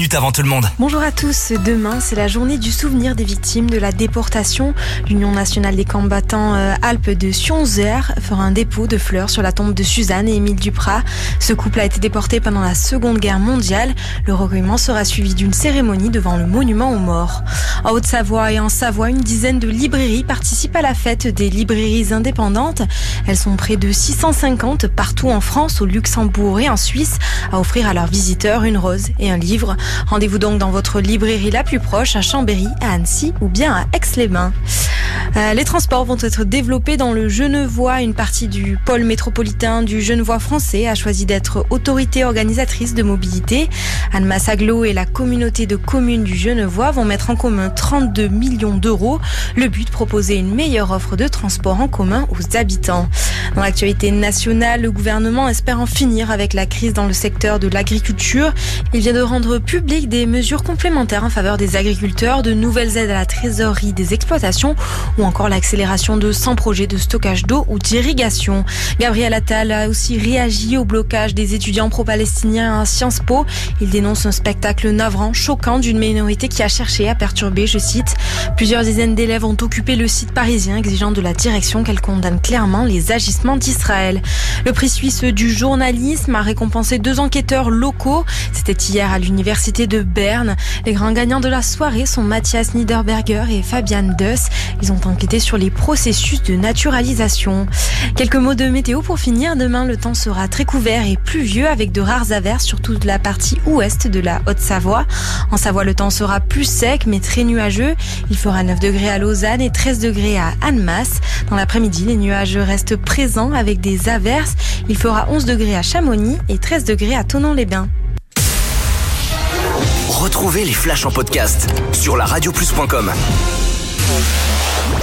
minutes avant tout le monde. Bonjour à tous, demain c'est la journée du souvenir des victimes de la déportation. L'Union nationale des combattants Alpes de Sionzer fera un dépôt de fleurs sur la tombe de Suzanne et Émile Duprat. Ce couple a été déporté pendant la Seconde Guerre mondiale. Le recueillement sera suivi d'une cérémonie devant le monument aux morts. En Haute-Savoie et en Savoie, une dizaine de librairies participent à la fête des librairies indépendantes. Elles sont près de 650 partout en France, au Luxembourg et en Suisse à offrir à leurs visiteurs une rose et un livre. Rendez-vous donc dans votre librairie la plus proche, à Chambéry, à Annecy ou bien à Aix-les-Bains. Les transports vont être développés dans le Genevois. Une partie du pôle métropolitain du Genevois français a choisi d'être autorité organisatrice de mobilité. Annemasse Agglo et la communauté de communes du Genevois vont mettre en commun 32 millions d'euros. Le but, proposer une meilleure offre de transport en commun aux habitants. Dans l'actualité nationale, le gouvernement espère en finir avec la crise dans le secteur de l'agriculture. Il vient de rendre public des mesures complémentaires en faveur des agriculteurs, de nouvelles aides à la trésorerie des exploitations ou encore l'accélération de 100 projets de stockage d'eau ou d'irrigation. Gabriel Attal a aussi réagi au blocage des étudiants pro-palestiniens à Sciences Po. Il dénonce un spectacle navrant, choquant d'une minorité qui a cherché à perturber, je cite, « Plusieurs dizaines d'élèves ont occupé le site parisien, exigeant de la direction qu'elle condamne clairement les agissements d'Israël. » Le prix suisse du journalisme a récompensé 2 enquêteurs locaux. C'était hier à l'université de Berne. Les grands gagnants de la soirée sont Matthias Niederberger et Fabian Deuss. Ils ont enquêté sur les processus de naturalisation. Quelques mots de météo pour finir. Demain, le temps sera très couvert et pluvieux avec de rares averses sur toute la partie ouest de la Haute-Savoie. En Savoie, le temps sera plus sec mais très nuageux. Il fera 9 degrés à Lausanne et 13 degrés à Annemasse. Dans l'après-midi, les nuages restent présents avec des averses. Il fera 11 degrés à Chamonix et 13 degrés à Thonon-les-Bains. Retrouvez les flashs en podcast sur laradioplus.com.